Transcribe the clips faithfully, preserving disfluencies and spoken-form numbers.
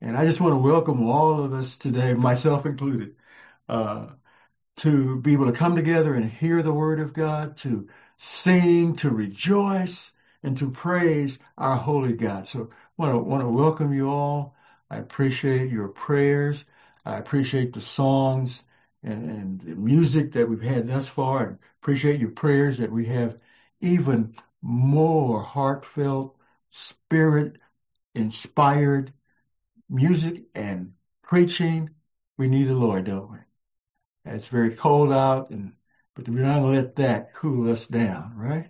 And I just want to welcome all of us today, myself included, uh, to be able to come together and hear the word of God, to sing, to rejoice, and to praise our holy God. So I want to, want to welcome you all. I appreciate your prayers. I appreciate the songs and, and the music that we've had thus far. And appreciate your prayers that we have even more heartfelt, spirit inspired music and preaching. We need the Lord, don't we? It's very cold out, and but we're not going to let that cool us down, right?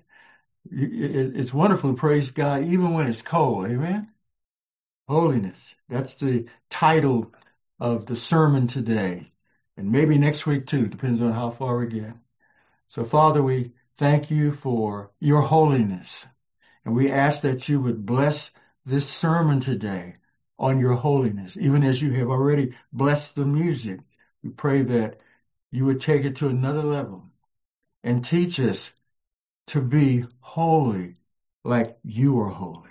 It- It's wonderful to praise God even when it's cold. Amen. Holiness. That's the title of the sermon today, and maybe next week too. Depends on how far we get. So, Father, we thank you for your holiness, and we ask that you would bless this sermon today on your holiness, even as you have already blessed the music. We pray that you would take it to another level and teach us to be holy like you are holy.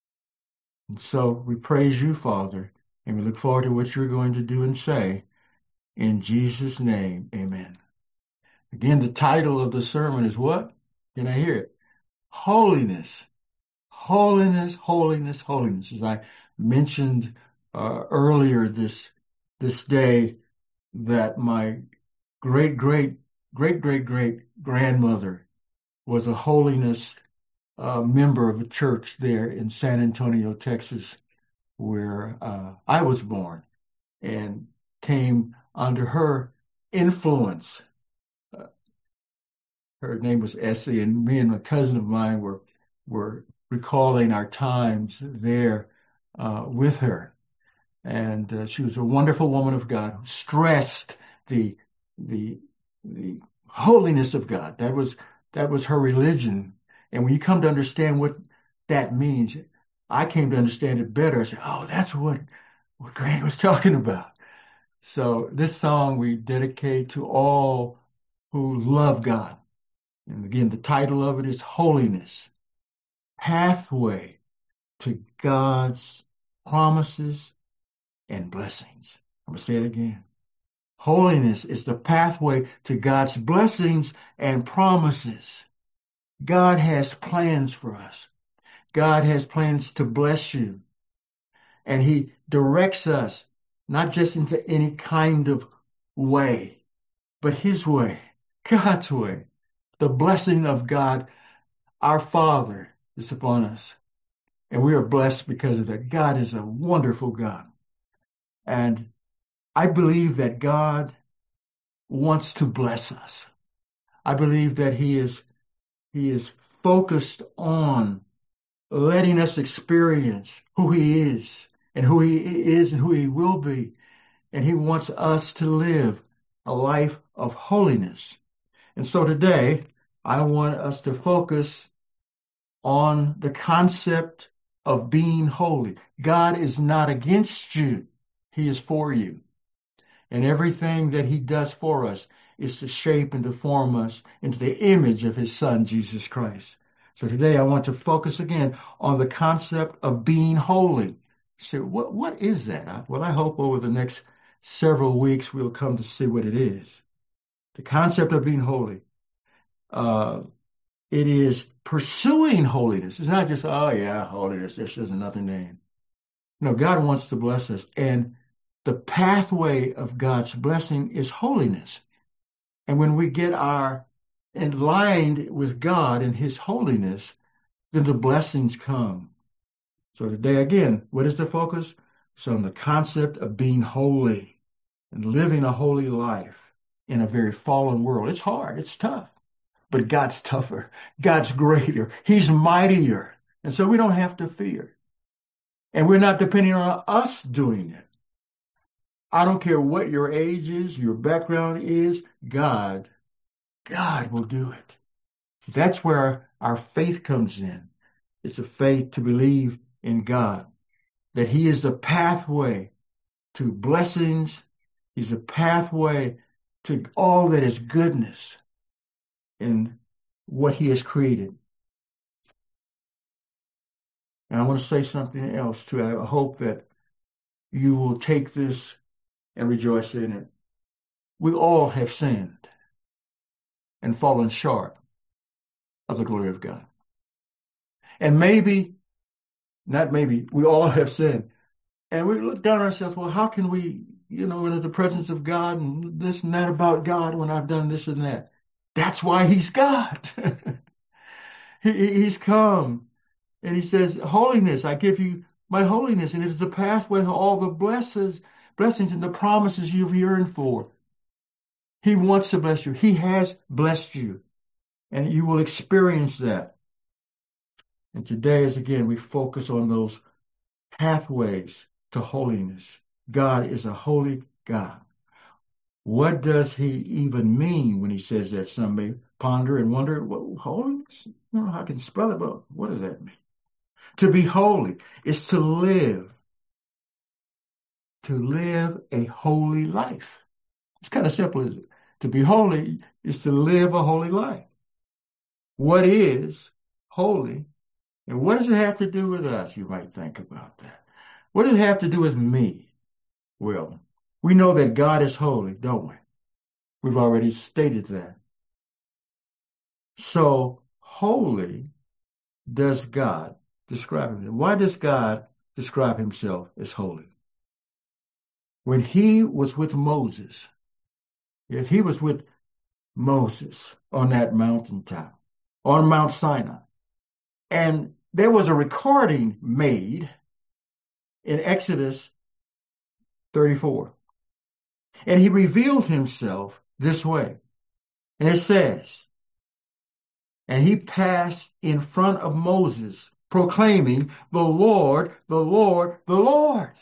And so we praise you, Father, and we look forward to what you're going to do and say. In Jesus' name, amen. Again, the title of the sermon is what? Can I hear it? Holiness. Holiness, holiness, holiness. As I mentioned uh, earlier this this day, that my great, great, great, great, great grandmother was a holiness uh, member of a church there in San Antonio, Texas, where uh, I was born, and came under her influence. Uh, her name was Essie, and me and a cousin of mine were were recalling our times there uh, with her. And uh, she was a wonderful woman of God who stressed the the the holiness of God. That was that was her religion. And when you come to understand what that means, I came to understand it better. I said, "Oh, that's what what Granny was talking about." So this song we dedicate to all who love God. And again, the title of it is Holiness, Pathway to God's Promises and Blessings. I'm going to say it again. Holiness is the pathway to God's blessings and promises. God has plans for us. God has plans to bless you. And he directs us not just into any kind of way, but his way, God's way. The blessing of God, our Father, is upon us. And we are blessed because of that. God is a wonderful God. And I believe that God wants to bless us. I believe that he is he is focused on letting us experience who he is and who he is and who he will be. And he wants us to live a life of holiness. And so today, I want us to focus on the concept of being holy. God is not against you. He is for you. And everything that he does for us is to shape and to form us into the image of his son, Jesus Christ. So today I want to focus again on the concept of being holy. So what, what is that? Well, I hope over the next several weeks we'll come to see what it is. The concept of being holy. Uh, it is pursuing holiness. It's not just, oh yeah, holiness, this is another name. No, God wants to bless us. And the pathway of God's blessing is holiness. And when we get our aligned with God and his holiness, then the blessings come. So today, again, what is the focus? It's on the concept of being holy and living a holy life in a very fallen world. It's hard. It's tough. But God's tougher. God's greater. He's mightier. And so we don't have to fear. And we're not depending on us doing it. I don't care what your age is, your background is, God, God will do it. That's where our faith comes in. It's a faith to believe in God, that he is the pathway to blessings. He's a pathway to all that is goodness in what he has created. And I want to say something else too. I hope that you will take this and rejoice in it. We all have sinned and fallen short of the glory of God. And maybe, not maybe, we all have sinned. And we look down on ourselves, well, how can we, you know, in the presence of God and this and that about God when I've done this and that? That's why he's God. he, he's come and he says, holiness, I give you my holiness, and it is the pathway to all the blessings, blessings and the promises you've yearned for. He wants to bless you. He has blessed you, and you will experience that. And today, as again, we focus on those pathways to holiness. God is a holy God. What does he even mean when he says that? Some may ponder and wonder, well, holiness? I don't know how I can spell it, but what does that mean? To be holy is to live, to live a holy life. It's kind of simple, isn't it? To be holy is to live a holy life. What is holy? And what does it have to do with us? You might think about that. What does it have to do with me? Well, we know that God is holy, don't we? We've already stated that. So, holy does God describe himself. Why does God describe himself as holy? When he was with Moses, if he was with Moses on that mountaintop, on Mount Sinai, and there was a recording made in Exodus thirty-four, and he revealed himself this way. And it says, and he passed in front of Moses, proclaiming, the Lord, the Lord, the Lord.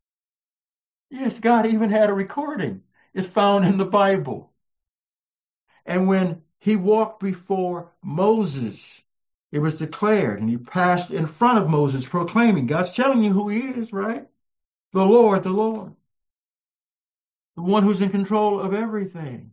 Yes, God even had a recording. It's found in the Bible. And when he walked before Moses, it was declared, and he passed in front of Moses, proclaiming, God's telling you who he is, right? The Lord, the Lord. The one who's in control of everything.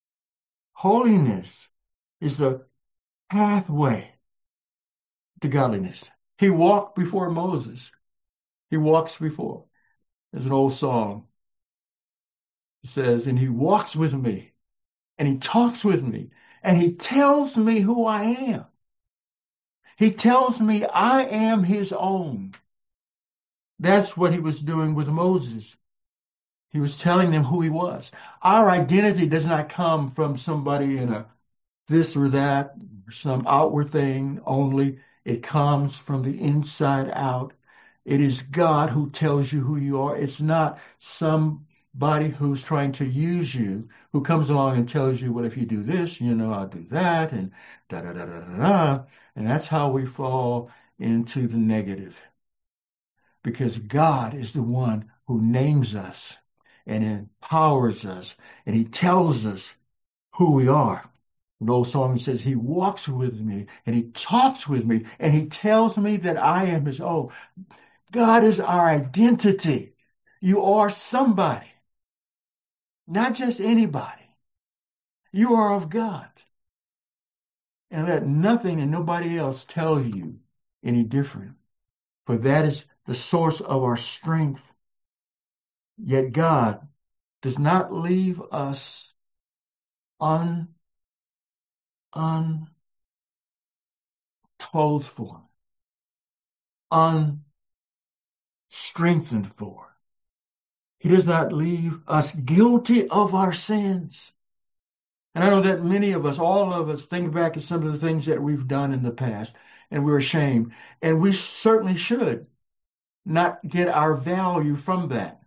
Holiness is the pathway to godliness. He walked before Moses. He walks before. There's an old song. It says, and he walks with me, and he talks with me, and he tells me who I am. He tells me I am his own. That's what he was doing with Moses. He was telling them who he was. Our identity does not come from somebody in a this or that, some outward thing only. It comes from the inside out. It is God who tells you who you are. It's not somebody who's trying to use you, who comes along and tells you, well, if you do this, you know, I'll do that, and da da da da da da. And that's how we fall into the negative. Because God is the one who names us and empowers us, and he tells us who we are. The old song says, he walks with me, and he talks with me, and he tells me that I am his own. God is our identity. You are somebody, not just anybody. You are of God. And let nothing and nobody else tell you any different. For that is the source of our strength. Yet God does not leave us un, unclothed for, unstrengthened for. He does not leave us guilty of our sins. And I know that many of us, all of us, think back to some of the things that we've done in the past, and we're ashamed. And we certainly should not get our value from that.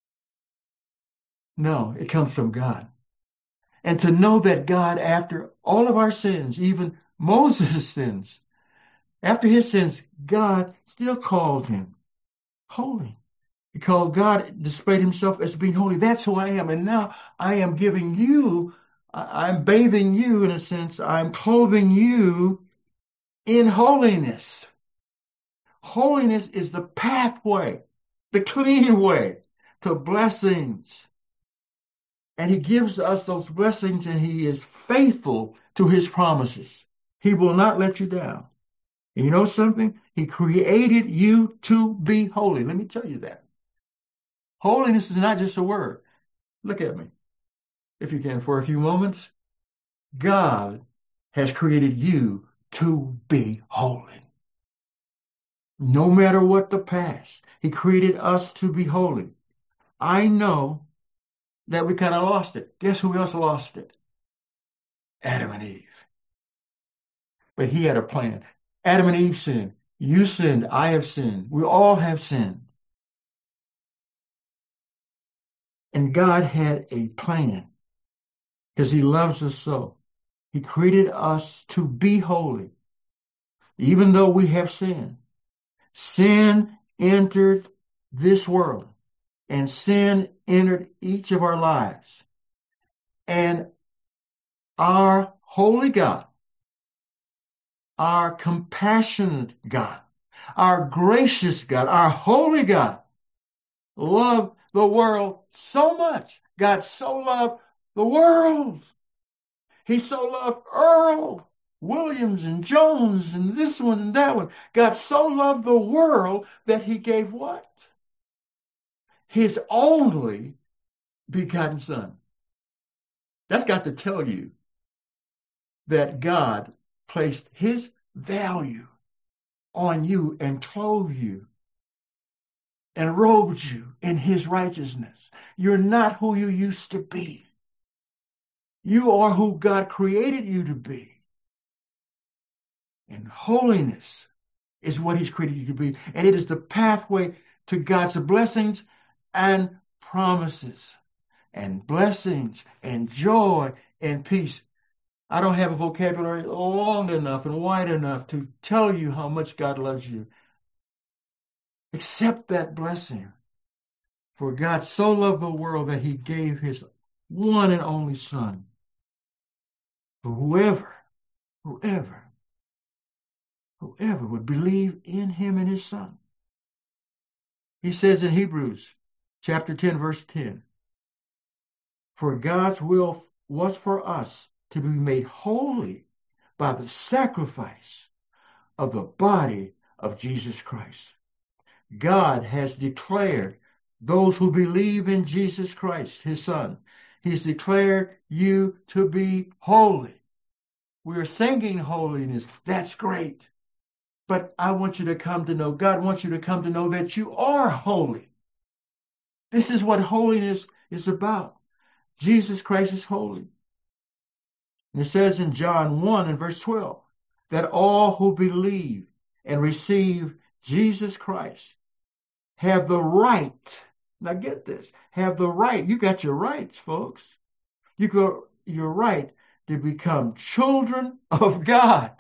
No, it comes from God. And to know that God, after all of our sins, even Moses' sins, after his sins, God still called him holy. He called God, displayed himself as being holy. That's who I am. And now I am giving you, I'm bathing you in a sense, I'm clothing you in holiness. Holiness is the pathway, the clean way to blessings. And he gives us those blessings, and he is faithful to his promises. He will not let you down. And you know something? He created you to be holy. Let me tell you that. Holiness is not just a word. Look at me, if you can, for a few moments. God has created you to be holy. No matter what the past, He created us to be holy. I know that we kind of lost it. Guess who else lost it? Adam and Eve. But He had a plan. Adam and Eve sinned. You sinned. I have sinned. We all have sinned. And God had a plan because He loves us so. He created us to be holy, even though we have sinned. Sin entered this world, and sin entered each of our lives. And our holy God, our compassionate God, our gracious God, our holy God, loved the world so much. God so loved the world. He so loved Earl Williams and Jones and this one and that one. God so loved the world that He gave what? His only begotten Son. That's got to tell you that God placed His value on you and clothed you and robed you in His righteousness. You're not who you used to be. You are who God created you to be. And holiness is what He's created you to be. And it is the pathway to God's blessings and promises. And blessings and joy and peace. I don't have a vocabulary long enough and wide enough to tell you how much God loves you. Accept that blessing. For God so loved the world that He gave His one and only Son. For whoever, whoever, whoever would believe in Him and His Son. He says in Hebrews chapter ten, verse ten, for God's will was for us to be made holy by the sacrifice of the body of Jesus Christ. God has declared those who believe in Jesus Christ, His Son. He's declared you to be holy. We're singing holiness. That's great. But I want you to come to know, God wants you to come to know that you are holy. This is what holiness is about. Jesus Christ is holy. And it says in John one and verse twelve, that all who believe and receive Jesus Christ have the right. Now get this, have the right. You got your rights, folks. You got your right to become children of God.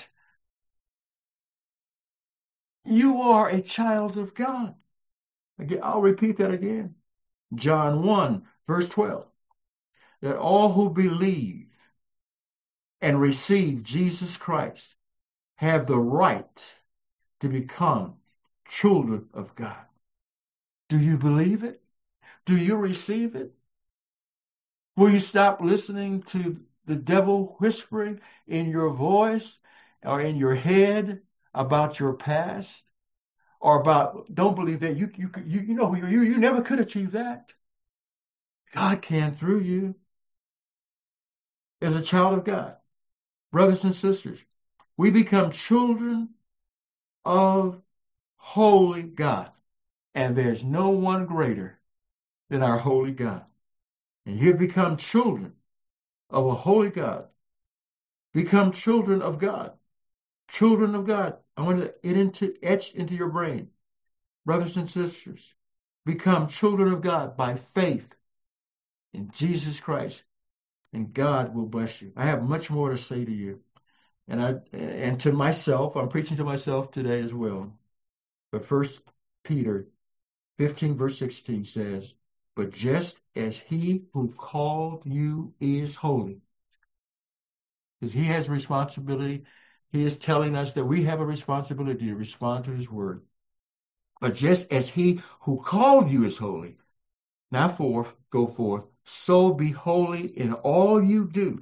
You are a child of God. Again, I'll repeat that again. John one, verse twelve. That all who believe and receive Jesus Christ have the right to become children of God. Do you believe it? Do you receive it? Will you stop listening to the devil whispering in your voice or in your head about your past or about, don't believe that you you you, you know you, you never could achieve that. God can through you. As a child of God, brothers and sisters, we become children of holy God. And there's no one greater than our holy God. And you become children of a holy God. Become children of God. Children of God. I want to it into etched into your brain. Brothers and sisters, become children of God by faith in Jesus Christ. And God will bless you. I have much more to say to you. And I and to myself, I'm preaching to myself today as well. But First Peter fifteen, verse sixteen says, but just as He who called you is holy, because He has responsibility, He is telling us that we have a responsibility to respond to His word. But just as He who called you is holy, now forth, go forth, so be holy in all you do.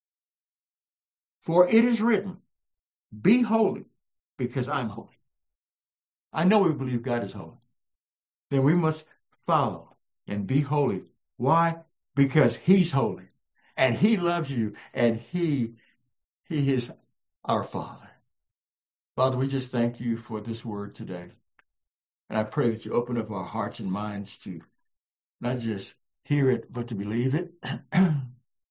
For it is written, be holy, because I'm holy. I know we believe God is holy. Then we must follow and be holy. Why? Because he's holy and he loves you and he, he is our Father. Father, we just thank you for this word today. And I pray that you open up our hearts and minds to not just hear it, but to believe it. And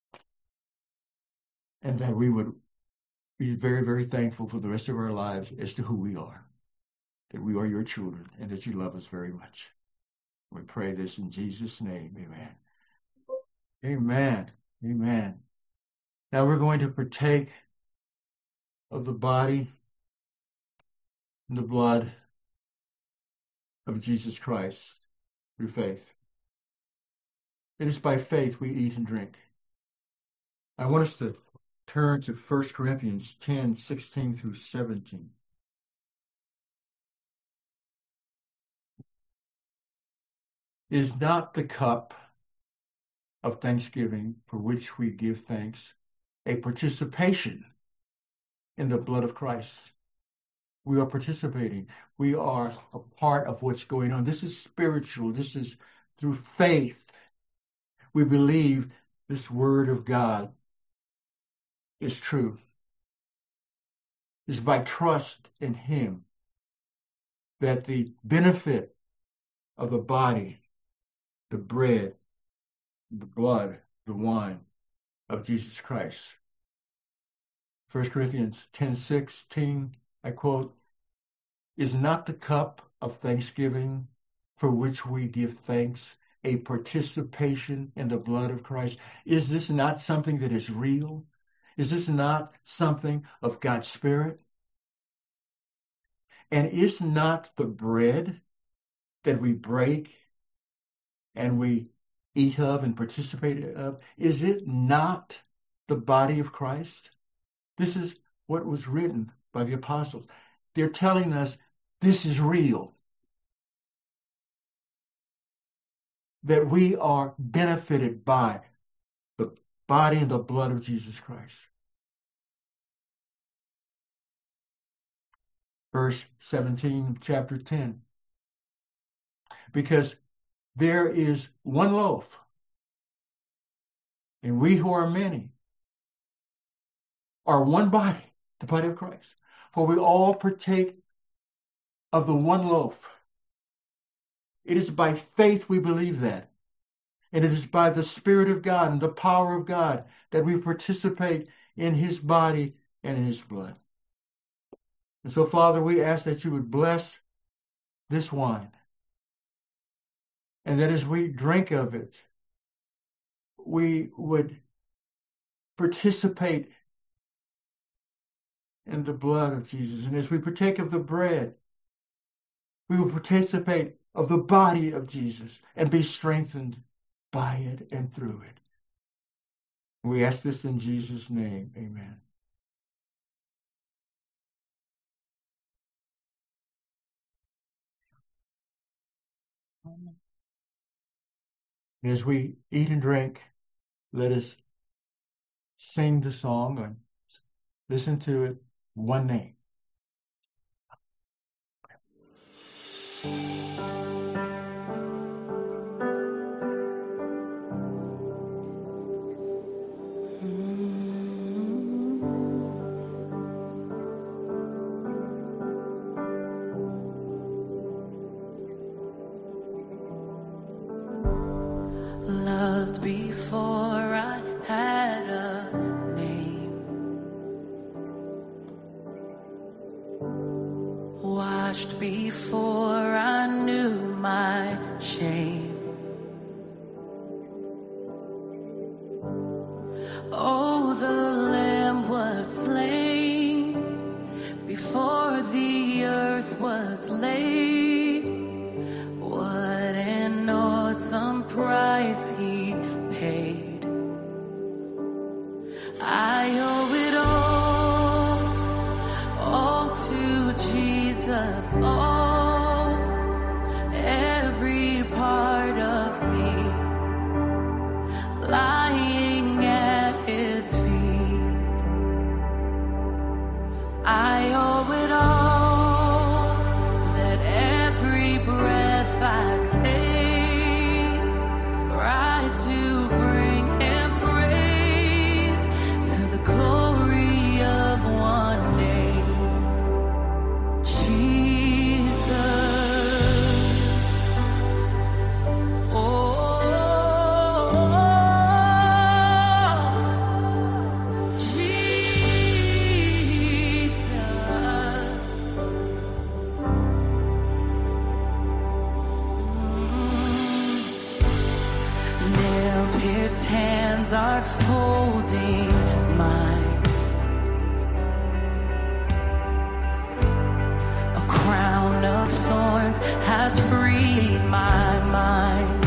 that we would be very, very thankful for the rest of our lives as to who we are, that we are your children and that you love us very much. We pray this in Jesus' name. Amen. Amen. Amen. Now we're going to partake of the body and the blood of Jesus Christ through faith. It is by faith we eat and drink. I want us to turn to First Corinthians ten, sixteen through seventeen. Is not the cup of thanksgiving for which we give thanks a participation in the blood of Christ? We are participating. We are a part of what's going on. This is spiritual. This is through faith. We believe this word of God is true. It's by trust in him that the benefit of the body, the bread, the blood, the wine of Jesus Christ. First Corinthians ten, sixteen, I quote, is not the cup of thanksgiving for which we give thanks a participation in the blood of Christ? Is this not something that is real? Is this not something of God's Spirit? And is not the bread that we break and we eat of and participate of, is it not the body of Christ? This is what was written by the apostles. They're telling us this is real, that we are benefited by the body and the blood of Jesus Christ. Verse seventeen, chapter ten. Because there is one loaf, and we who are many are one body, the body of Christ. For we all partake of the one loaf. It is by faith we believe that. And it is by the Spirit of God and the power of God that we participate in his body and in his blood. And so, Father, we ask that you would bless this wine. And that as we drink of it, we would participate in the blood of Jesus. And as we partake of the bread, we will participate of the body of Jesus and be strengthened by it and through it. We ask this in Jesus' name. Amen. And as we eat and drink, let us sing the song and listen to it. One name. Loved before I had a name, washed before I knew my shame. Oh, the Lamb was slain before the earth was laid. What an awesome price he paid. I owe it all, all to Jesus, all, every part of me, lying at his feet. I owe it all, that every breath I take pierced hands are holding mine. A crown of thorns has freed my mind.